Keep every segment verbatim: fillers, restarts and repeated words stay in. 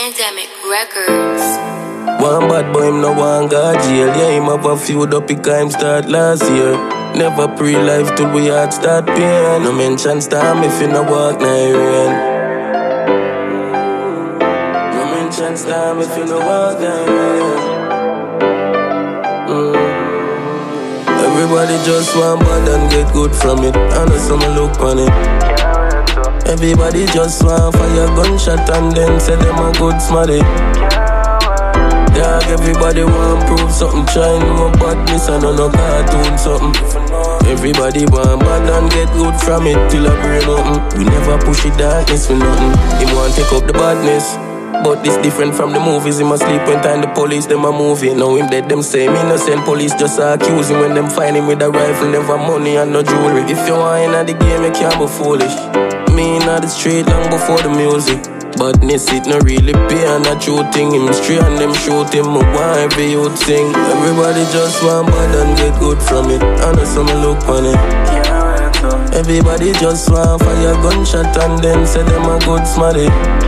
Pandemic Records. One bad boy, him no one go jail. Yeah, him have a few dopey crime start last year. Never pre-life till we heart start pain. No mention storm if you no walk night rain. No mention storm if you no walk night rain. mm. Everybody just want bad and get good from it. I know some look on it. Everybody just want fire gunshot and then say them a good smarty. Dog, everybody want prove something, try no badness and no cartoon something. Everybody want bad and get good from it till I bring nothing. We never push it darkness for nothing. He want take up the badness, but this different from the movies. He must sleep when time the police them a movie. Now him dead, them say me innocent. Police just accuse him when them find him with a rifle, never money and no jewelry. If you want in the game, you can't be foolish. Me in the street long before the music. Badness it no really pay and a true thing. Him straight and them shoot him. I want every youth sing. Everybody just want bad and get good from it. I know some look on it. Everybody just want fire gunshot and then say them a good smarty.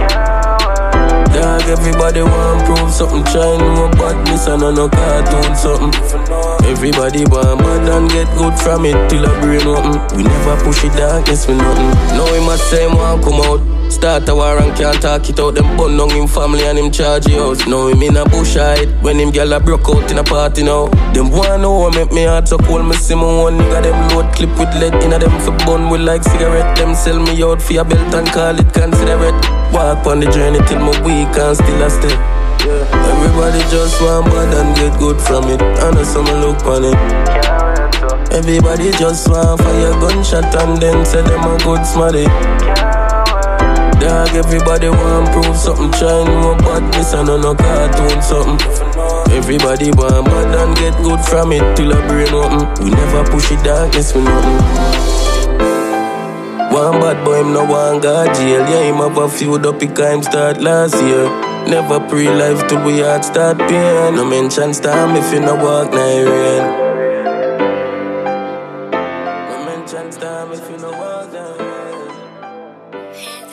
Dog, everybody want prove something, try no badness and no cartoon something. Everybody want bad and get good from it till I bring nothing. We never push it darkness for nothing. Now him a say him want come out, start a war and can't talk it out. Them bun down him family and him charge the house. Now him in a bush hide when him gyal a broke out in a party now. Them want know what make me heart so cold. Me see me one nigga them load clip with lead inna them for bun with like cigarette. Them sell me out for a belt and call it considerate. Walk on the journey till my weak and still a step. Yeah. Everybody just want bad and get good from it. I know some look on it. Everybody just want fire gunshot and then say them a good smarty. Dog, everybody want prove something, try no badness and no cartoon something. Everybody want bad and get good from it till I bring nothing. We never push it darkness for nothing. One bad boy, him no one go jail. Yeah, him have a few dopey crime start last year. Never pre-life till we heart start pain. No mention storm if you no walk night rain. No mention storm if you no walk night rain.